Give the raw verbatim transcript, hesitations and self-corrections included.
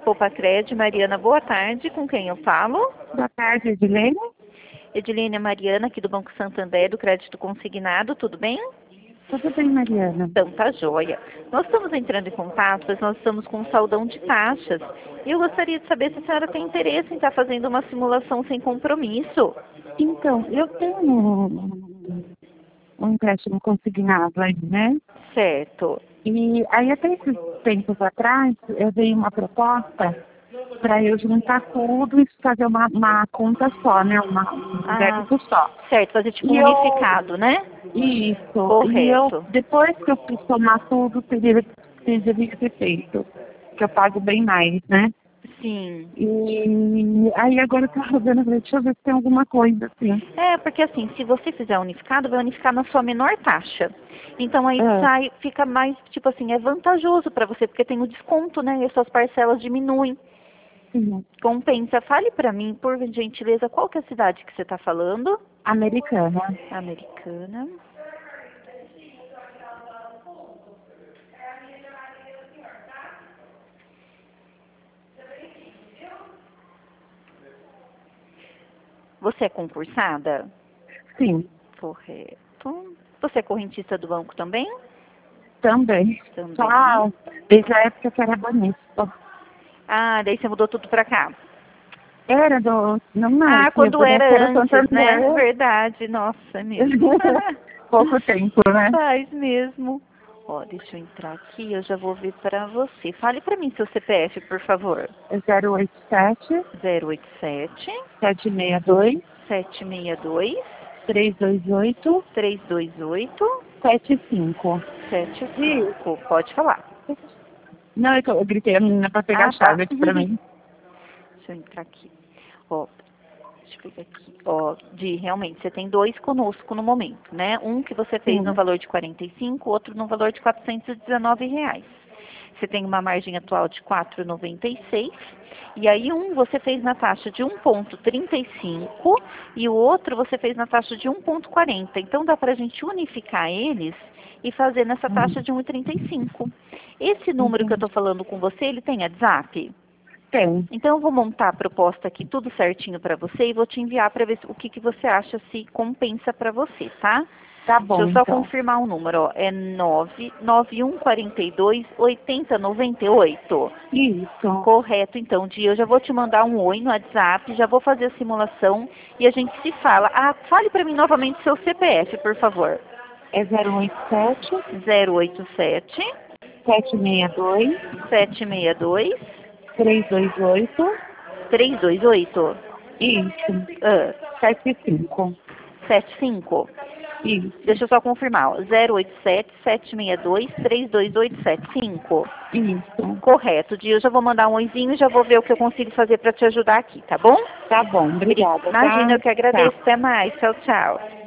Popacred, Mariana, boa tarde. Com quem eu falo? Boa tarde, Edilene. Edilene, Mariana, aqui do Banco Santander, do Crédito Consignado, tudo bem? Tudo bem, Mariana? Então, tá joia. Nós estamos entrando em contato, pois nós estamos com um saldão de taxas. E eu gostaria de saber se a senhora tem interesse em estar fazendo uma simulação sem compromisso. Então, eu tenho um, um empréstimo consignado aí, né? Certo. E aí, até esses tempos atrás, eu dei uma proposta para eu juntar tudo e fazer uma, uma conta só, né? Uma, um Ah, débito só. certo, fazer tipo E um eu- unificado, né? Isso. E eu, Correto. depois que eu fiz somar tudo, teria, teria ter feito. Que eu pago bem mais, né? Sim. E aí agora eu tava vendo, falei, deixa eu ver se tem alguma coisa assim. É, porque assim, se você fizer unificado, vai unificar na sua menor taxa. Então aí É. sai, fica mais, tipo assim, é vantajoso para você, porque tem o desconto, né? E as suas parcelas diminuem. Sim. Compensa. Fale para mim, por gentileza, qual que é a cidade que você está falando? Americana. Americana. Você é concursada? Sim, Correto. Você é correntista do banco também? também. Também. Só desde a época que era bonito. Ah, daí você mudou tudo para cá. Era do. Não, não, Ah, tinha quando boneca, era era antes, né? Santander. Verdade, nossa, é mesmo. Pouco tempo, né? Faz mesmo. Ó, deixa eu entrar aqui, eu já vou ver para você. Fale para mim seu C P F, por favor. zero oito sete, zero oito sete, sete seis dois, sete seis dois, três dois oito, três dois oito, sete cinco. sete cinco. Pode falar. Não, é que eu gritei a menina pra pegar Ah, a tá. chave aqui pra mim. Deixa eu entrar aqui. Ó, deixa eu pegar aqui. Ó, de realmente, você tem dois conosco no momento, né? Um que você fez no Sim. valor de quarenta e cinco, outro no valor de quatrocentos e dezenove reais. Você tem uma margem atual de quatro reais e noventa e seis. E aí um você fez na taxa de um vírgula trinta e cinco e o outro você fez na taxa de um vírgula quarenta. Então dá pra gente unificar eles e fazer nessa taxa de um vírgula trinta e cinco. Esse número que eu tô falando com você, ele tem WhatsApp? Tem. Então eu vou montar a proposta aqui tudo certinho para você e vou te enviar para ver o que, que você acha se compensa para você, tá? Tá bom, Deixa eu só então. confirmar o número, ó. É nove nove um quatro dois oito zero nove oito. Isso. Correto, então, Dia. Eu já vou te mandar um oi no WhatsApp, já vou fazer a simulação e a gente se fala. Ah, fale para mim novamente seu C P F, por favor. É zero oito sete, zero oito sete, sete seis dois, sete seis dois, três dois oito. três dois oito. Isso. Ah, Sete cinco. sete cinco. Isso. Deixa eu só confirmar. ó. zero oito sete, sete seis dois, três dois oito sete cinco. Isso. Correto, Dia. Eu já vou mandar um oizinho e já vou ver o que eu consigo fazer para te ajudar aqui, tá bom? Tá bom, obrigada, Imagina, tá? eu que agradeço. Tchau. Até mais. Tchau, tchau.